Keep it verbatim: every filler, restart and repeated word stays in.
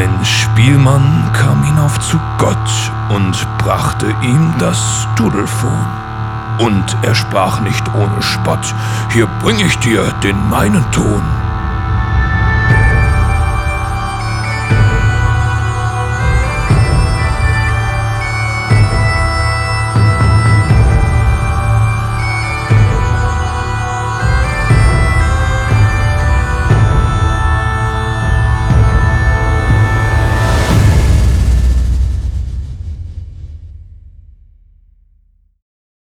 Ein Spielmann kam hinauf zu Gott und brachte ihm das Dudelfon. Und er sprach nicht ohne Spott: Hier bring ich dir den meinen Ton.